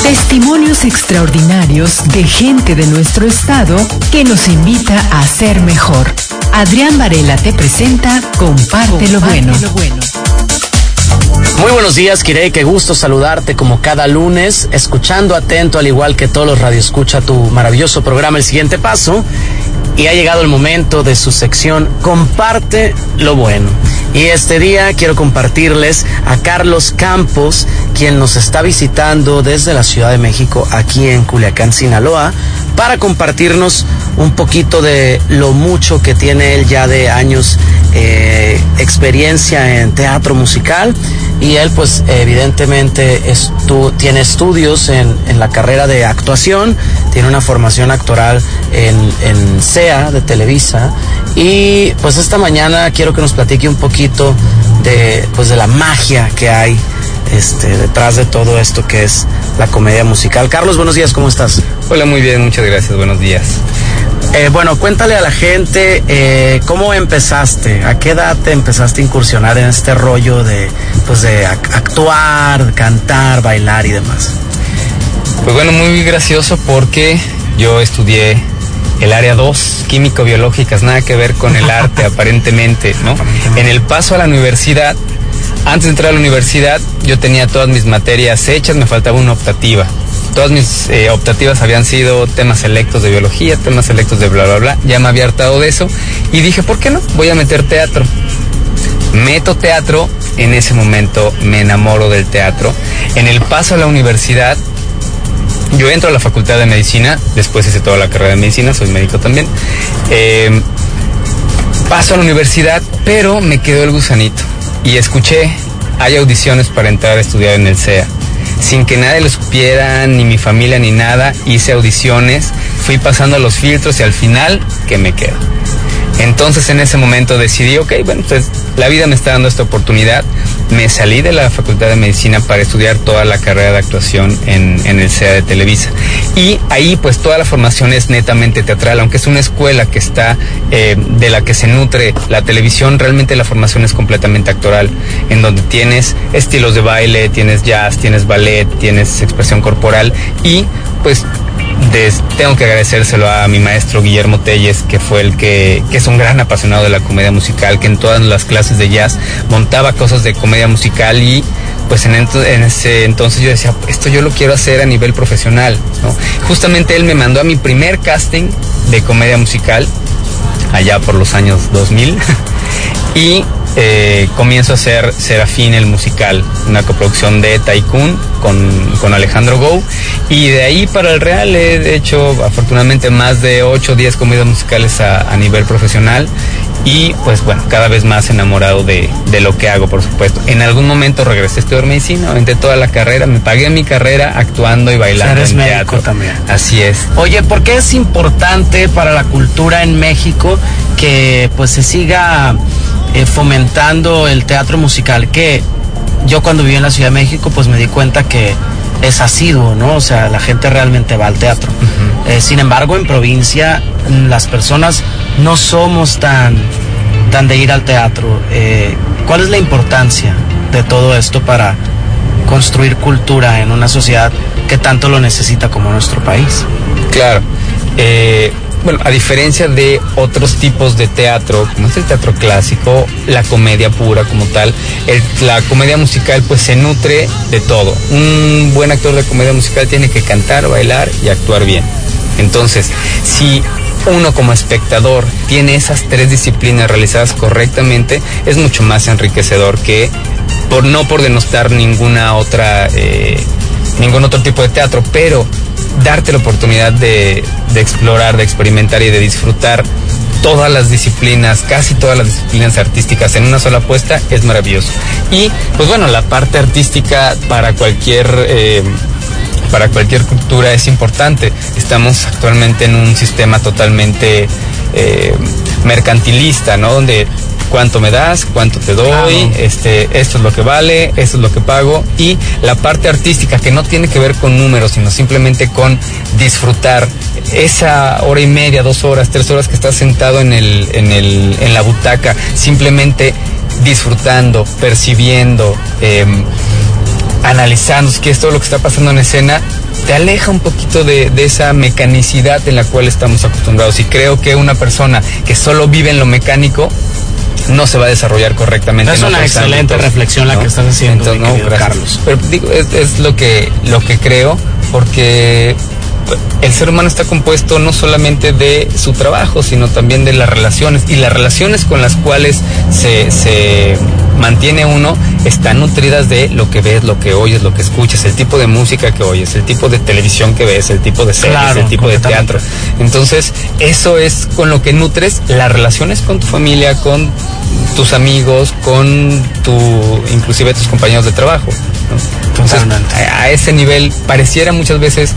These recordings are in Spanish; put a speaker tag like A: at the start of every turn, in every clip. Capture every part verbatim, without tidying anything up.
A: Testimonios extraordinarios de gente de nuestro estado que nos invita a ser mejor. Adrián Varela te presenta Comparte lo bueno.
B: Muy buenos días, Kirei, qué gusto saludarte como cada lunes, escuchando atento, al igual que todos los radioescucha, tu maravilloso programa El Siguiente Paso. Y ha llegado el momento de su sección Comparte lo bueno. Y este día quiero compartirles a Carlos Campos, quien nos está visitando desde la Ciudad de México, aquí en Culiacán, Sinaloa, para compartirnos un poquito de lo mucho que tiene él ya de años eh, experiencia en teatro musical. Y él pues evidentemente estu- tiene estudios en, en la carrera de actuación, tiene una formación actoral en, en C E A de Televisa, y pues esta mañana quiero que nos platique un poquito de, pues, de la magia que hay este, detrás de todo esto que es la comedia musical. Carlos, buenos días, ¿cómo estás?
C: Hola, muy bien, muchas gracias, buenos días.
B: Eh, bueno, cuéntale a la gente eh, cómo empezaste, a qué edad te empezaste a incursionar en este rollo de, pues, de actuar, cantar, bailar y demás.
C: Pues bueno, muy gracioso porque yo estudié el área dos, químico-biológicas, nada que ver con el arte aparentemente, ¿no? En el paso a la universidad, antes de entrar a la universidad, yo tenía todas mis materias hechas, me faltaba una optativa. Todas mis eh, optativas habían sido temas selectos de biología, temas selectos de bla, bla, bla. Ya me había hartado de eso y dije, ¿por qué no? Voy a meter teatro. Meto teatro, en ese momento me enamoro del teatro. En el paso a la universidad, yo entro a la Facultad de Medicina, después hice toda la carrera de Medicina, soy médico también. Eh, paso a la universidad, pero me quedó el gusanito. Y escuché, hay audiciones para entrar a estudiar en el C E A. Sin que nadie lo supiera, ni mi familia, ni nada, hice audiciones, fui pasando los filtros y al final, que me quedo. Entonces en ese momento decidí, ok, bueno, pues la vida me está dando esta oportunidad. Me salí de la Facultad de Medicina para estudiar toda la carrera de actuación en, en el C E A de Televisa. Y ahí pues toda la formación es netamente teatral, aunque es una escuela que está, eh, de la que se nutre la televisión, realmente la formación es completamente actoral, en donde tienes estilos de baile, tienes jazz, tienes ballet, tienes expresión corporal y pues Des, tengo que agradecérselo a mi maestro Guillermo Telles, que fue el que, que es un gran apasionado de la comedia musical, que en todas las clases de jazz montaba cosas de comedia musical y pues en, ento, en ese entonces yo decía, esto yo lo quiero hacer a nivel profesional, ¿no? Justamente él me mandó a mi primer casting de comedia musical, allá por los años dos mil, y eh, comienzo a hacer Serafín el musical, una coproducción de Tycoon con, con Alejandro Gou, y de ahí para el Real he hecho afortunadamente más de ocho o diez comedias musicales a, a nivel profesional, y pues bueno, cada vez más enamorado de, de lo que hago, por supuesto. En algún momento regresé a estudiar medicina, aventé toda la carrera, me pagué mi carrera actuando y bailando.
B: Eres
C: en
B: médico
C: teatro
B: también.
C: Así es.
B: Oye, ¿por qué es importante para la cultura en México que pues se siga eh, fomentando el teatro musical? Que yo cuando viví en la Ciudad de México pues me di cuenta que es asiduo, ¿no? O sea, la gente realmente va al teatro. Uh-huh. Eh, sin embargo, en provincia las personas no somos tan, tan de ir al teatro. Eh, ¿Cuál es la importancia de todo esto para construir cultura en una sociedad que tanto lo necesita como nuestro país?
C: Claro. Eh, bueno, a diferencia de otros tipos de teatro, como es el teatro clásico, la comedia pura como tal, el, la comedia musical pues se nutre de todo. Un buen actor de comedia musical tiene que cantar, bailar y actuar bien. Entonces, si uno como espectador tiene esas tres disciplinas realizadas correctamente, es mucho más enriquecedor que, por no por denostar ninguna otra, eh, ningún otro tipo de teatro, pero darte la oportunidad de, de explorar, de experimentar y de disfrutar todas las disciplinas, casi todas las disciplinas artísticas en una sola puesta es maravilloso. Y pues bueno, la parte artística para cualquier eh, para cualquier cultura es importante. Estamos actualmente en un sistema totalmente eh, mercantilista, ¿no? Donde cuánto me das, cuánto te doy, claro. este, esto es lo que vale, esto es lo que pago, y la parte artística que no tiene que ver con números, sino simplemente con disfrutar esa hora y media, dos horas, tres horas que estás sentado en el, en el, en la butaca, simplemente disfrutando, percibiendo, eh, analizando, si quieres, todo lo que está pasando en escena, te aleja un poquito de, de esa mecanicidad en la cual estamos acostumbrados. Y creo que una persona que solo vive en lo mecánico no se va a desarrollar correctamente.
B: Es una excelente ámbitos, reflexión la ¿no? que estás haciendo, Entonces, no, Carlos.
C: Pero digo, es, es lo que lo que creo, porque el ser humano está compuesto no solamente de su trabajo, sino también de las relaciones, y las relaciones con las cuales se, se mantiene uno están nutridas de lo que ves, lo que oyes, lo que escuchas, el tipo de música que oyes, el tipo de televisión que ves, el tipo de series, claro, el tipo de teatro. Entonces, eso es con lo que nutres las relaciones con tu familia, con tus amigos, con tu, inclusive tus compañeros de trabajo, ¿no? Entonces, a, a ese nivel pareciera muchas veces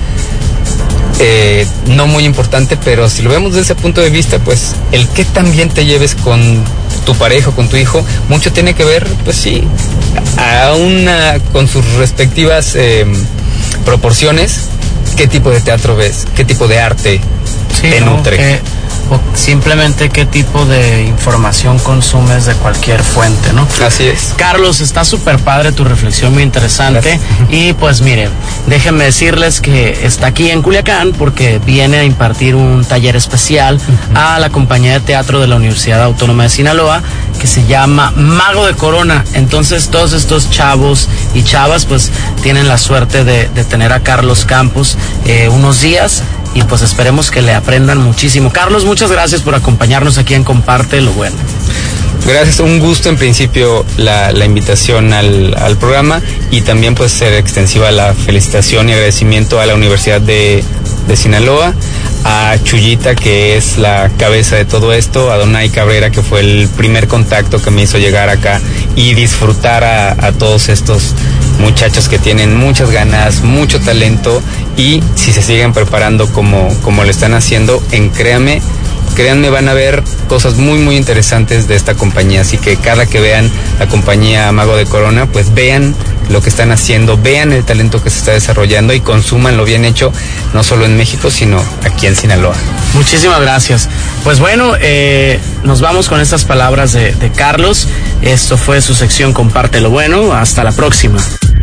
C: Eh, no muy importante, pero si lo vemos desde ese punto de vista, pues el qué tan bien te lleves con tu pareja, con tu hijo, mucho tiene que ver, pues sí, a una, con sus respectivas eh, proporciones, qué tipo de teatro ves, qué tipo de arte sí, te
B: no,
C: nutre.
B: Eh... o simplemente qué tipo de información consumes de cualquier fuente, ¿no?
C: Así es.
B: Carlos, está súper padre tu reflexión, muy interesante. Gracias. Y pues mire, déjenme decirles que está aquí en Culiacán porque viene a impartir un taller especial uh-huh. a la compañía de teatro de la Universidad Autónoma de Sinaloa, que se llama Mago de Corona. Entonces todos estos chavos y chavas pues tienen la suerte de, de tener a Carlos Campos eh, unos días, y pues esperemos que le aprendan muchísimo. Carlos, muchas gracias por acompañarnos aquí en Comparte lo Bueno.
C: Gracias, un gusto en principio la, la invitación al, al programa, y también pues ser extensiva la felicitación y agradecimiento a la Universidad de, de Sinaloa, a Chuyita, que es la cabeza de todo esto, a Donay Cabrera, que fue el primer contacto que me hizo llegar acá y disfrutar a, a todos estos muchachos que tienen muchas ganas, mucho talento, y si se siguen preparando como, como lo están haciendo, en créanme, créanme, van a ver cosas muy muy interesantes de esta compañía. Así que cada que vean la compañía Mago de Corona, pues vean lo que están haciendo, vean el talento que se está desarrollando y consuman lo bien hecho, no solo en México, sino aquí en Sinaloa.
B: Muchísimas gracias. Pues bueno, eh, nos vamos con estas palabras de, de Carlos. Esto fue su sección Comparte lo Bueno. Hasta la próxima.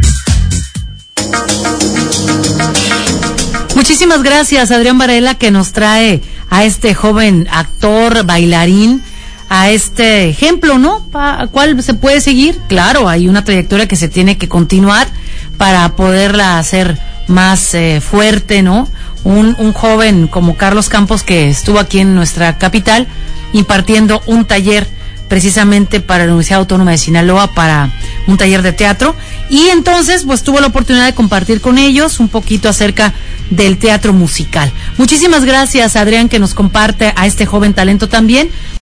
D: Muchísimas gracias, Adrián Varela, que nos trae a este joven actor, bailarín, a este ejemplo, ¿no? ¿A cuál se puede seguir? Claro, hay una trayectoria que se tiene que continuar para poderla hacer más eh, fuerte, ¿no? Un, un joven como Carlos Campos, que estuvo aquí en nuestra capital impartiendo un taller precisamente para la Universidad Autónoma de Sinaloa, para un taller de teatro, y entonces pues tuvo la oportunidad de compartir con ellos un poquito acerca del teatro musical. Muchísimas gracias, Adrián, que nos comparte a este joven talento también.